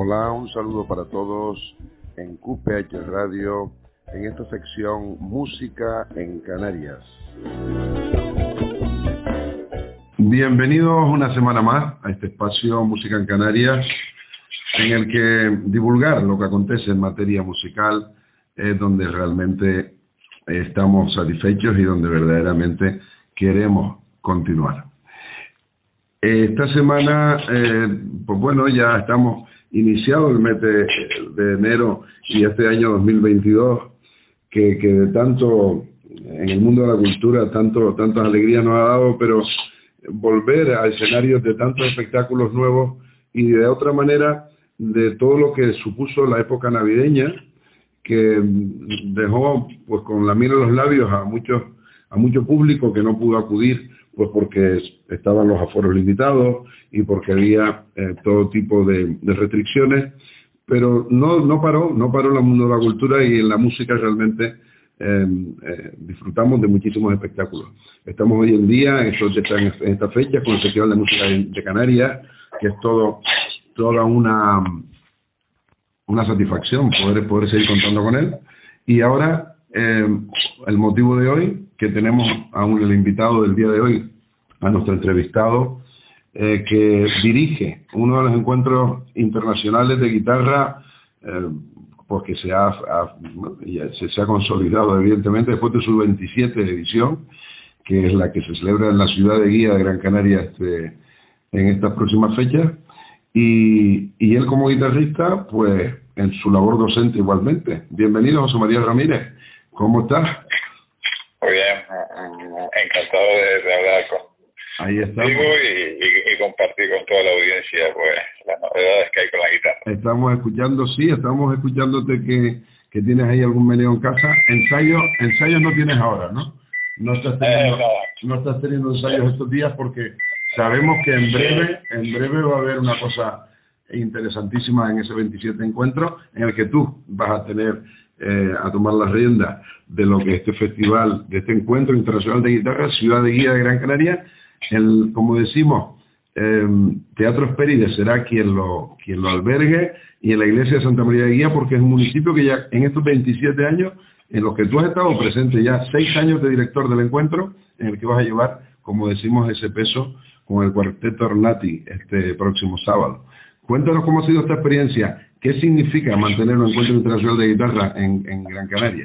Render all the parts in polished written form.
Hola, un saludo para todos en QPH Radio, en esta sección Música en Canarias. Bienvenidos una semana más a este espacio Música en Canarias, en el que divulgar lo que acontece en materia musical es donde realmente estamos satisfechos y donde verdaderamente queremos continuar. Esta semana, pues bueno, ya estamos iniciado el mes de enero y este año 2022, que de tanto, en el mundo de la cultura, tantas alegrías nos ha dado, pero volver a escenarios de tantos espectáculos nuevos y de otra manera de todo lo que supuso la época navideña, que dejó pues con la miel en los labios a mucho público que no pudo acudir, pues porque estaban los aforos limitados y porque había todo tipo de restricciones, pero no paró el mundo de la cultura, y en la música realmente disfrutamos de muchísimos espectáculos. Estamos hoy en día en esta fecha con el Festival de Música de Canarias, que es toda una satisfacción poder seguir contando con él. Y ahora el motivo de hoy, que tenemos aún el invitado del día de hoy, a nuestro entrevistado, que dirige uno de los encuentros internacionales de guitarra, porque se ha consolidado evidentemente después de su 27 edición, que es la que se celebra en la ciudad de Guía de Gran Canaria en estas próximas fechas, y él como guitarrista, pues en su labor docente igualmente. Bienvenido, José María Ramírez. ¿Cómo estás? Muy bien, encantado de hablar contigo y compartir con toda la audiencia pues las novedades que hay con la guitarra. Estamos escuchándote que tienes ahí algún meneo en casa. Ensayos no tienes ahora, ¿no? No estás teniendo ensayos estos días, porque sabemos que en breve va a haber una cosa interesantísima en ese 27 encuentro, en el que tú vas a tener a tomar las riendas de lo que este festival, de este encuentro internacional de guitarra, Ciudad de Guía de Gran Canaria. Como decimos, Teatro Hespérides será quien lo albergue, y en la iglesia de Santa María de Guía, porque es un municipio que ya en estos 27 años, en los que tú has estado presente, ya 6 años de director del encuentro, en el que vas a llevar, como decimos, ese peso con el Cuarteto Ornati este próximo sábado. Cuéntanos cómo ha sido esta experiencia. ¿Qué significa mantener un encuentro internacional de guitarra en Gran Canaria?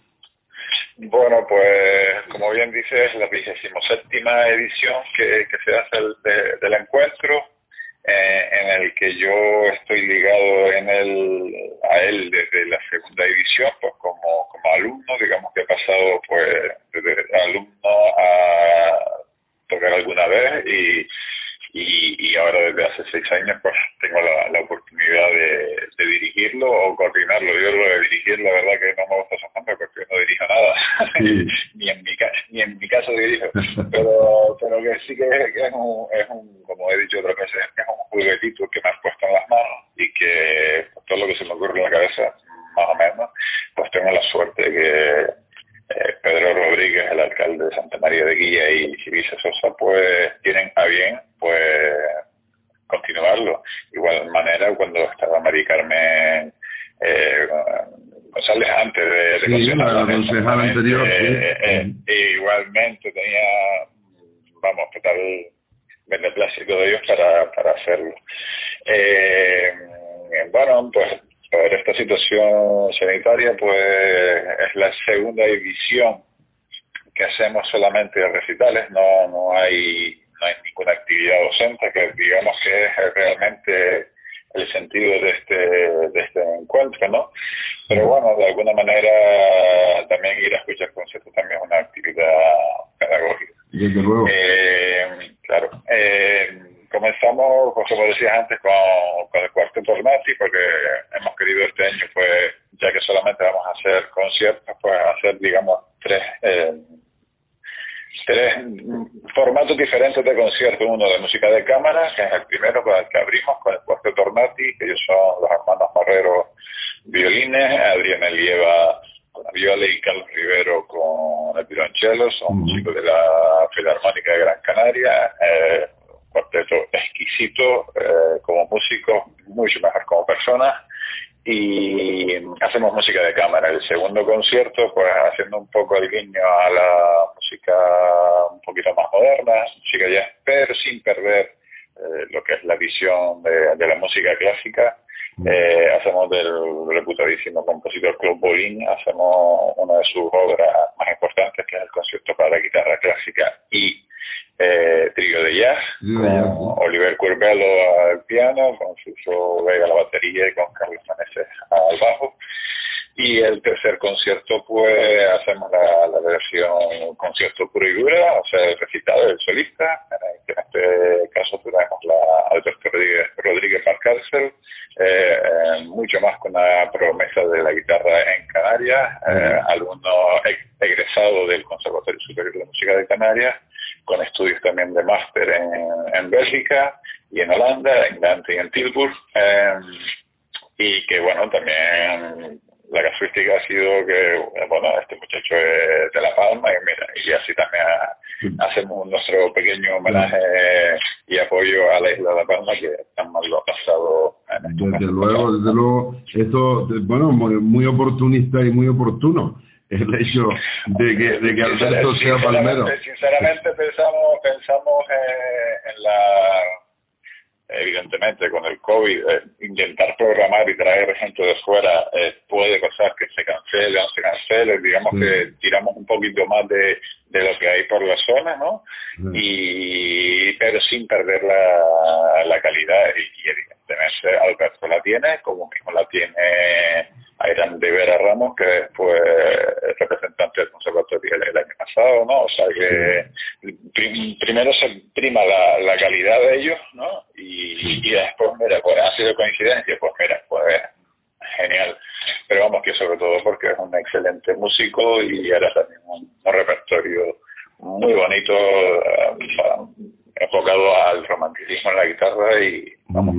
Bueno, pues como bien dices, la 27ª edición que se hace del encuentro, en el que yo estoy ligado a él desde la segunda edición, pues como alumno, digamos que he pasado pues desde alumno a tocar alguna vez, y ahora desde hace 6 años pues tengo la oportunidad de dirigirlo o coordinarlo. Yo lo de dirigir, la verdad que no me gusta ese nombre, porque no dirijo nada. Sí. ni en mi caso dirijo, pero que sí que es un, como he dicho otras veces, es un juguetito que me han puesto en las manos, y que pues, todo lo que se me ocurre en la cabeza, más o menos, pues tengo la suerte de que Pedro Rodríguez, el alcalde de Santa María de Guía, y Civisa Sosa, pues tienen a bien pues continuarlo. Igual manera, cuando estaba Mari Carmen González, antes de la concejala anterior, igualmente tenía, total beneplácito de ellos para hacerlo. Pues por esta situación sanitaria, pues es la segunda edición que hacemos solamente de recitales. No hay ninguna actividad docente, que digamos que es realmente el sentido de este encuentro, ¿no? Pero bueno, de alguna manera también ir a escuchar conciertos también es una actividad pedagógica. Desde luego. Claro. Comenzamos, como decías antes, con el Cuarteto Ornati, porque hemos querido este año, pues, ya que solamente vamos a hacer conciertos, pues hacer, digamos, tres formatos diferentes de conciertos. Uno de música de cámara, que es el primero con el que abrimos, con el Cuarteto Ornati, que ellos son los hermanos Marrero violines, Adriana Elieva con la viola y Carlos Rivero con el violonchelo, son músicos de la Filarmónica de Gran Canaria, cuarteto exquisito como músicos, mucho mejor como personas, y hacemos música de cámara. El segundo concierto, pues haciendo un poco el guiño a la música un poquito más moderna, música jazz, pero sin perder lo que es la visión de la música clásica. Hacemos del reputadísimo compositor Claude Bolin, hacemos una de sus obras más importantes, que es el concierto para la guitarra clásica y trío de jazz, con Oliver Curbelo al piano, con Suso Vega a la batería y con Carlos Maneses al bajo. Y el tercer concierto, pues hacemos la versión concierto puro y dura, o sea, el recitado del solista, que en este caso tenemos a Alberto Rodríguez Valcárcel, mucho más con la promesa de la guitarra en Canarias, alumno egresado del Conservatorio Superior de Música de Canarias, con estudios también de máster en Bélgica y en Holanda, en Gante y en Tilburg, y que bueno, también la casuística ha sido que, bueno, este muchacho es de La Palma y mira, y así también hacemos nuestro pequeño homenaje y apoyo a la isla de La Palma, que tan mal lo ha pasado. Desde luego, esto, bueno, muy oportunista y muy oportuno el hecho de que Alberto sea palmero. Sinceramente pensamos en la... Evidentemente, con el COVID, intentar programar y traer gente de fuera puede pasar que se cancele o no se cancele. Digamos que tiramos un poquito más de lo que hay por la zona, ¿no? Pero sin perder la calidad. Y evidentemente Alberto la tiene, como mismo la tiene Ayran de Vera Ramos, que fue representante del conservatorio el año pasado, ¿no? O sea que primero se prima la calidad de ellos, ¿no? Y después, mira, pues ha sido coincidencia, pues mira, pues genial. Pero vamos, que sobre todo porque es un excelente músico y ahora también un repertorio muy bonito, enfocado al romanticismo en la guitarra, y vamos,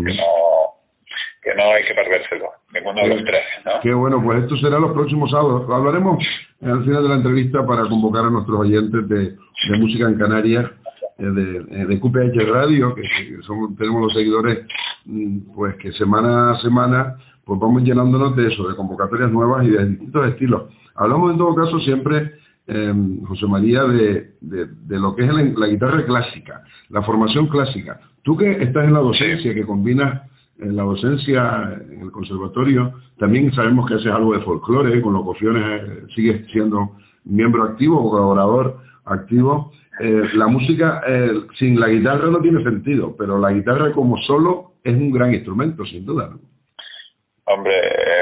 que no hay que perdérselo, ninguno de los tres, ¿no? Qué bueno, pues esto será los próximos sábados. Hablaremos al final de la entrevista para convocar a nuestros oyentes de música en Canarias, de QPH Radio, que tenemos los seguidores, pues que semana a semana pues vamos llenándonos de eso, de convocatorias nuevas y de distintos estilos. Hablamos en todo caso siempre, José María, de lo que es la guitarra clásica, la formación clásica. Tú que estás en la docencia, que combinas en la docencia en el conservatorio, también sabemos que haces algo de folclore, con locuciones, sigues siendo miembro activo, colaborador activo. La música sin la guitarra no tiene sentido, pero la guitarra como solo es un gran instrumento, sin duda, ¿no? Hombre,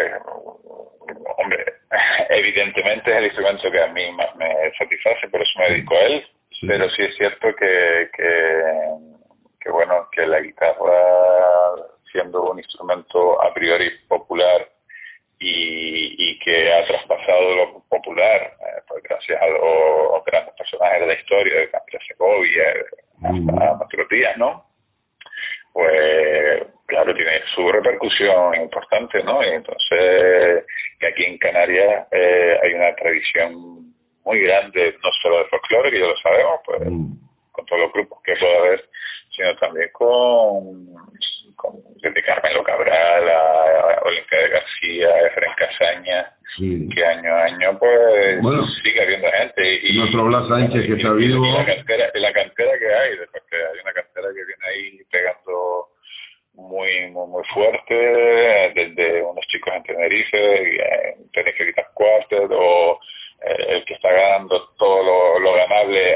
evidentemente es el instrumento que a mí más me satisface, por eso me dedico a él, pero sí es cierto que bueno, que la guitarra, siendo un instrumento a priori popular y que ha traspasado lo popular, pues gracias a los grandes personajes de la historia, de Camila Segovia, a nuestros días, ¿no? Pues claro, tiene su repercusión importante, ¿no? Y entonces, que aquí en Canarias hay una tradición muy grande, no solo de folclore, que ya lo sabemos, pues con todos los grupos que pueda haber, sino también desde Carmelo Cabral a Olimpia de García, a Efren Casaña, que año a año pues sigue habiendo gente. Y nuestro Blas Sánchez, que está vivo. Y la cantera que hay, porque hay una cantera que viene ahí pegando muy fuerte, desde unos chicos en Tenerife, Tenerife Guitar Quartet, o el que está ganando todo lo ganable,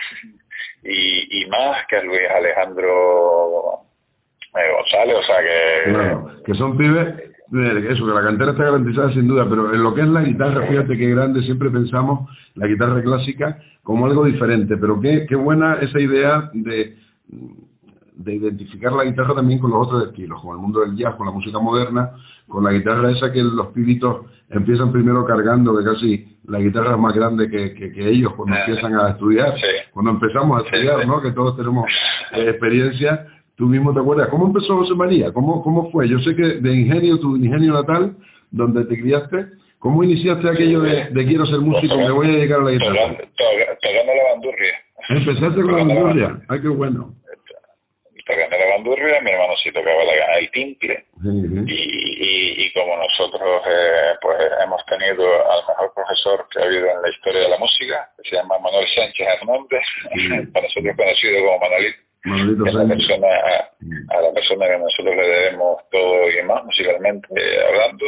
y más, que es Luis Alejandro González, o sea que... Claro, que son pibes, eso, que la cantera está garantizada sin duda, pero en lo que es la guitarra, fíjate qué grande, siempre pensamos la guitarra clásica como algo diferente, pero qué buena esa idea de identificar la guitarra también con los otros estilos, con el mundo del jazz, con la música moderna, con la guitarra esa que los pibitos empiezan primero cargando, que casi la guitarra es más grande que ellos cuando empiezan a estudiar, cuando empezamos a estudiar, ¿no? Que todos tenemos experiencia. Tú mismo te acuerdas, ¿cómo empezó José María? ¿Cómo fue? Yo sé que de Ingenio, tu Ingenio natal, donde te criaste, ¿cómo iniciaste aquello de quiero ser músico, me voy a dedicar a la guitarra? Tocando la bandurria. ¿Empezaste con la bandurria? ¡Ay, qué bueno! tocando la bandurria, mi hermano sí tocaba el timple, y como nosotros pues hemos tenido al mejor profesor que ha habido en la historia de la música, que se llama Manuel Sánchez Hernández, para nosotros conocido como Manolito, que es a la persona que nosotros le debemos todo y más musicalmente hablando.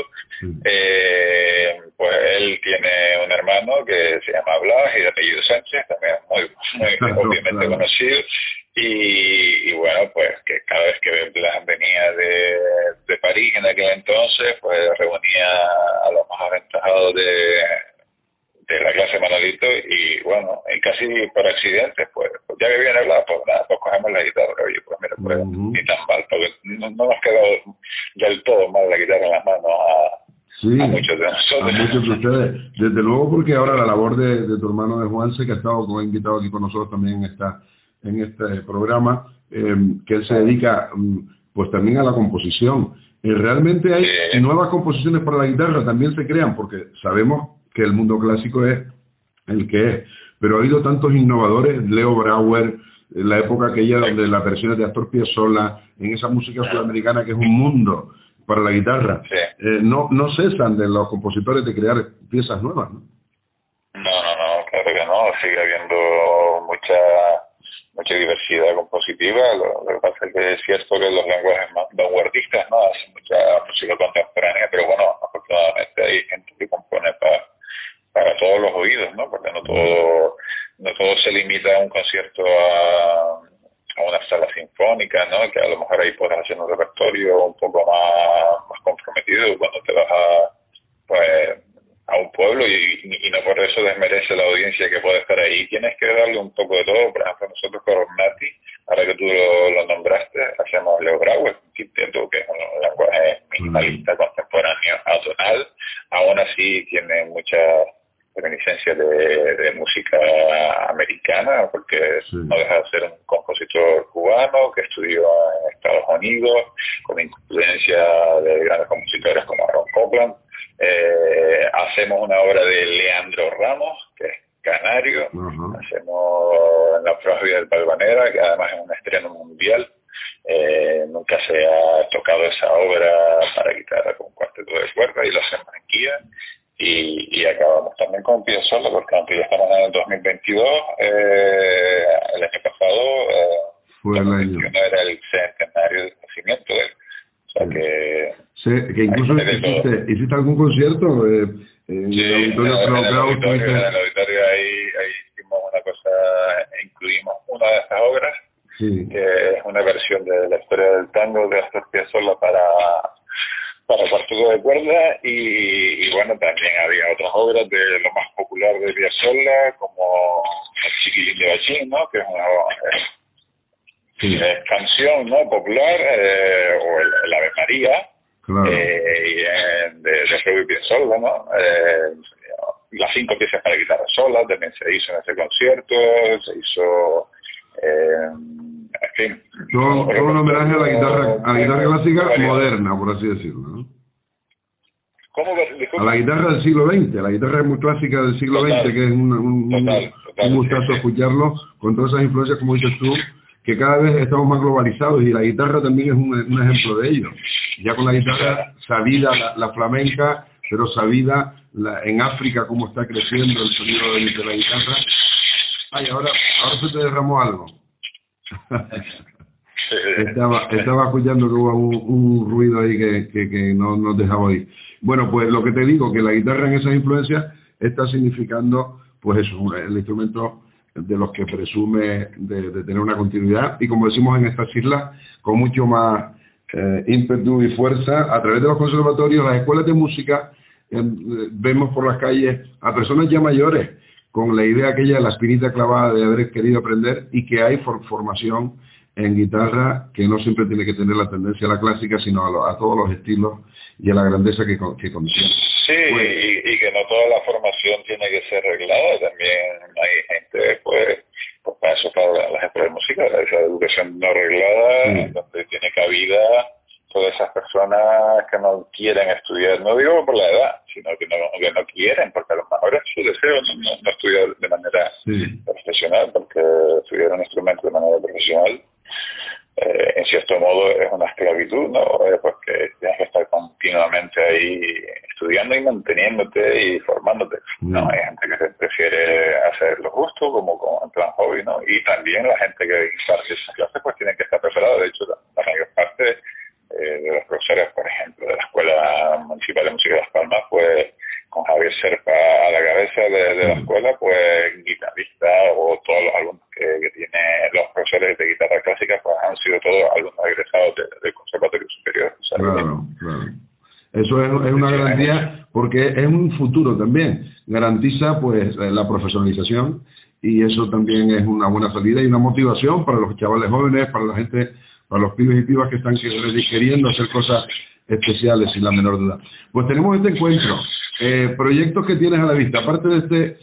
Pues él tiene un hermano que se llama Blas y de apellido Sánchez, también muy obviamente conocido, y bueno, pues que cada vez que Blas venía de París en aquel entonces, pues reunía a los más aventajados de la clase Manolito, y bueno, y casi por accidente, pues ya que viene Blas, pues nada, pues cogemos la guitarra, oye, pues mira, pues ni tan mal, porque no nos quedó del todo mal la guitarra en las manos a muchos de nosotros. A muchos de ustedes, desde luego, porque ahora la labor de tu hermano de Juanse, que ha estado como invitado aquí con nosotros también en este programa, que él se dedica pues también a la composición. Realmente hay nuevas composiciones para la guitarra, también se crean, porque sabemos que el mundo clásico es el que es, pero ha habido tantos innovadores, Leo Brauer, en la época aquella donde las versiones de Astor Piazzolla, en esa música sudamericana que es un mundo para la guitarra, no cesan de los compositores de crear piezas nuevas, ¿no? No, claro que no, sigue habiendo mucha diversidad compositiva. Lo que pasa es que es cierto que los lenguajes más vanguardistas no hacen mucha música contemporánea, pero bueno, afortunadamente hay gente que compone para todos los oídos, ¿no? Porque no todo se limita a un concierto a una sala sinfónica, ¿no? Que a lo mejor ahí puedes hacer un repertorio un poco más comprometido cuando te vas a un pueblo, y no por eso desmerece la audiencia que puede estar ahí. Tienes que darle un poco de todo. Por ejemplo, nosotros con Ornati, ahora que tú lo nombraste, hacemos Leo Brauer, un quinteto que es un lenguaje minimalista, contemporáneo, atonal. Aún así tiene muchas reminiscencias de música americana, porque no deja de ser un compositor cubano que estudió en Estados Unidos, con influencia de grandes compositores como Aaron Copland. Hacemos una obra de Leandro Ramos, que es canario. Hacemos en la Florida del Balvanera, que además es un estreno mundial. Nunca se ha tocado esa obra para guitarra con cuarteto de cuerda, y lo hacemos en Kia. Y acabamos también con Piazzolla, porque aunque ya estamos en el 2022, el año pasado fue el año. Era el centenario del nacimiento de él. O sea que incluso hiciste algún concierto en el auditorio. En el auditorio ahí hicimos una cosa, incluimos una de esas obras, que es una versión de la historia del tango de Astor Piazzolla para cuarteto de cuerda, y bueno, también había otras obras de lo más popular de Piazzolla, como El Chiquilín de Bachín, ¿no? Que es una canción, ¿no?, popular, o el Ave María, de Freddy Piazzolla, ¿no? Las 5 piezas para guitarra sola también se hizo en ese concierto, se hizo, en fin. Todo un homenaje a la guitarra clásica moderna, por así decirlo, ¿no? ¿Cómo? A la guitarra del siglo XX, la guitarra muy clásica del siglo XX, que es un gustazo escucharlo, con todas esas influencias, como dices tú, que cada vez estamos más globalizados, y la guitarra también es un ejemplo de ello. Ya con la guitarra sabida, la flamenca, pero sabida en África cómo está creciendo el sonido de la guitarra. Ay, ahora se te derramó algo. Estaba escuchando que hubo un ruido ahí que no nos dejaba oír. Bueno, pues lo que te digo, que la guitarra en esas influencias está significando, pues eso, el instrumento de los que presume de tener una continuidad, y como decimos en estas islas, con mucho más ímpetu y fuerza. A través de los conservatorios, las escuelas de música, vemos por las calles a personas ya mayores con la idea aquella de la espinita clavada de haber querido aprender, y que hay formación en guitarra que no siempre tiene que tener la tendencia a la clásica, sino a todos los estilos y a la grandeza que contiene. Sí, y que no toda la formación tiene que ser reglada. También hay gente, pues para eso, para las escuelas de música, esa educación no reglada, donde tiene cabida todas esas personas que no quieren estudiar, no digo por la edad, sino que no quieren, porque a lo mejor es su deseo no estudiar de manera profesional, porque estudiar un instrumento de manera profesional en cierto modo es una esclavitud, ¿no? Porque tienes que estar continuamente ahí estudiando y manteniéndote y formándote. No, hay gente que prefiere hacer lo justo como en plan hobby, ¿no? Y también la gente que imparte esas clases pues tienen que estar preparados. De hecho, la mayor parte de los profesores, por ejemplo, de la Escuela Municipal de Música de Las Palmas, pues con Javier Serpa a la cabeza de la escuela, pues guitarrista o todos los alumnos que tiene los profesores de guitarra clásica, pues han sido todos alumnos egresados del Conservatorio Superior. ¿Sabes? Claro. Eso es una garantía porque es un futuro también. Garantiza pues la profesionalización y eso también es una buena salida y una motivación para los chavales jóvenes, para la gente, para los pibes y pibas que están queriendo hacer cosas especiales, sin la menor duda. Pues tenemos este encuentro. Proyectos que tienes a la vista, aparte de este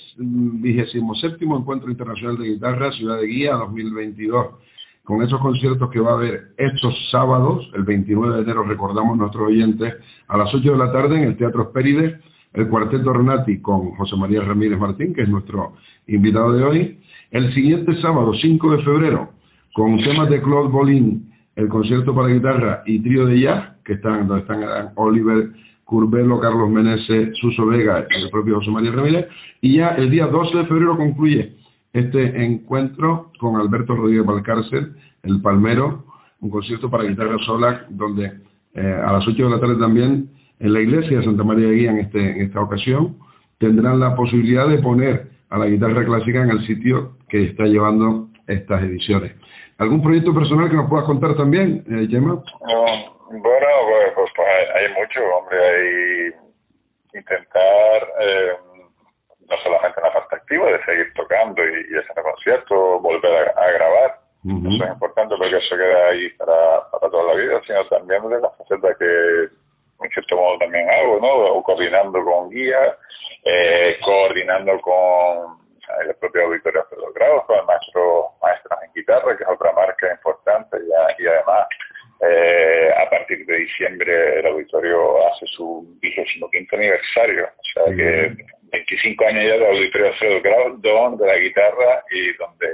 27º Encuentro Internacional de Guitarra, Ciudad de Guía 2022, con esos conciertos que va a haber estos sábados, el 29 de enero, recordamos nuestros oyentes, a las 8 de la tarde en el Teatro Espéride, el Cuarteto Renati con José María Ramírez Martín, que es nuestro invitado de hoy. El siguiente sábado, 5 de febrero, con temas de Claude Bolin, el concierto para guitarra y trío de jazz, donde están Oliver Curbelo, Carlos Meneses, Suso Vega y el propio José María Ramírez. Y ya el día 12 de febrero concluye este encuentro con Alberto Rodríguez Valcárcel, el Palmero, un concierto para guitarra sola, donde a las 8 de la tarde también en la iglesia de Santa María de Guía en esta ocasión tendrán la posibilidad de poner a la guitarra clásica en el sitio que está llevando estas ediciones. ¿Algún proyecto personal que nos puedas contar también, Gemma? Bueno, pues hay mucho, hombre, hay intentar no solamente una parte activa de seguir tocando y haciendo conciertos, volver a grabar. Eso es importante porque eso queda ahí para toda la vida, sino también de la faceta que en cierto modo también hago, ¿no? O coordinando con guías, coordinando con el propio Auditorio Alfredo Grados, con maestros en guitarra, que es otra marca importante, y además a partir de diciembre el auditorio hace su 25º aniversario, o sea que 25 años ya del Auditorio Alfredo Grados, donde la guitarra y donde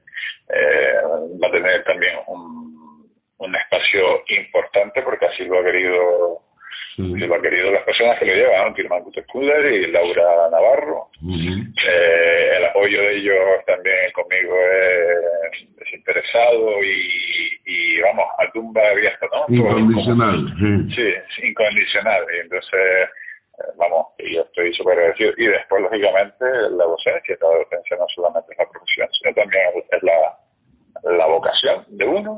va a tener también un espacio importante porque así lo ha querido las personas que lo llevan, ¿no? Tilman Guteculler y Laura Navarro. El apoyo de ellos también conmigo es desinteresado y vamos, a tumba abierta, ¿no? Incondicional. Sí, incondicional. Y entonces, vamos, yo estoy súper agradecido. Y después, lógicamente, la docencia. La docencia no solamente es la profesión, sino también es la vocación de uno.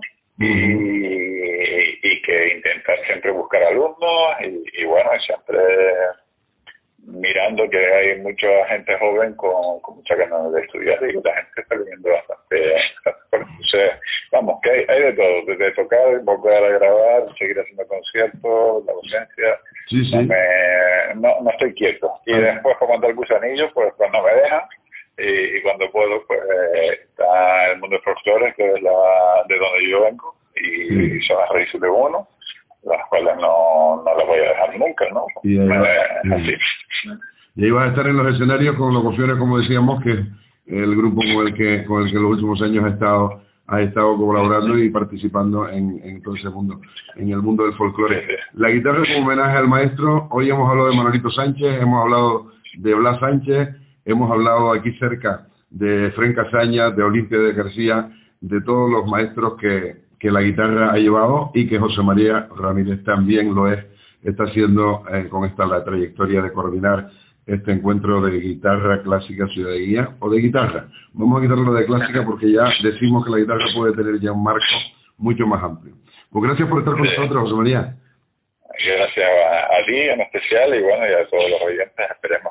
Y que intentar siempre buscar alumnos y bueno, siempre mirando que hay mucha gente joven con mucha ganas de estudiar y la gente está viniendo bastante. Entonces, vamos, que hay de todo, desde tocar, volver a grabar, seguir haciendo conciertos, la docencia. No estoy quieto. Y después, por mandar el gusanillo, pues cuando me dejan, y cuando puedo, pues está el mundo de folclore, que es de donde yo vengo, y son las raíces de uno, las cuales no las voy a dejar nunca, ¿no? Así. Y ahí vas a estar en los escenarios con Locuciones, como decíamos, que el grupo con el que en los últimos años ha estado colaborando y participando en todo ese mundo, en el mundo del folclore. La guitarra como homenaje al maestro. Hoy hemos hablado de Manolito Sánchez, hemos hablado de Blas Sánchez, hemos hablado aquí cerca de Fren Casaña, de Olimpia de García, de todos los maestros que la guitarra ha llevado y que José María Ramírez también está haciendo con la trayectoria de coordinar este encuentro de guitarra clásica Ciudad de Guía, o de guitarra. Vamos a quitarlo de clásica porque ya decimos que la guitarra puede tener ya un marco mucho más amplio. Pues gracias por estar con nosotros, José María. Gracias a ti en especial y bueno, y a todos los oyentes. Esperemos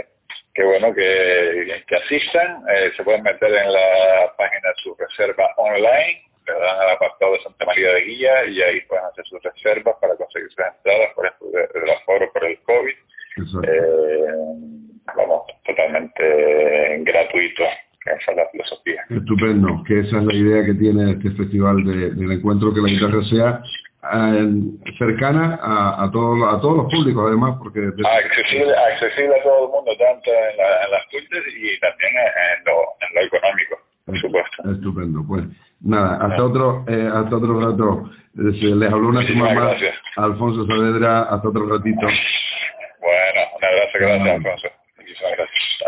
que asistan. Se pueden meter en la página de su reserva online, le dan al apartado de Santa María de Guía y ahí pueden hacer sus reservas para conseguir sus entradas, por ejemplo, del aforo por el COVID. Vamos, totalmente gratuito. Esa es la filosofía. Estupendo, que esa es la idea que tiene este festival del encuentro, que la guitarra sea cercana a todos los públicos, además, porque accesible a todo el mundo, tanto en las cultas y también en lo económico, por supuesto. Estupendo. Pues Nada, hasta otro rato. Les habló una semana más Alfonso Saavedra, hasta otro ratito. Bueno, un abrazo, gracias Alfonso. Muchísimas gracias.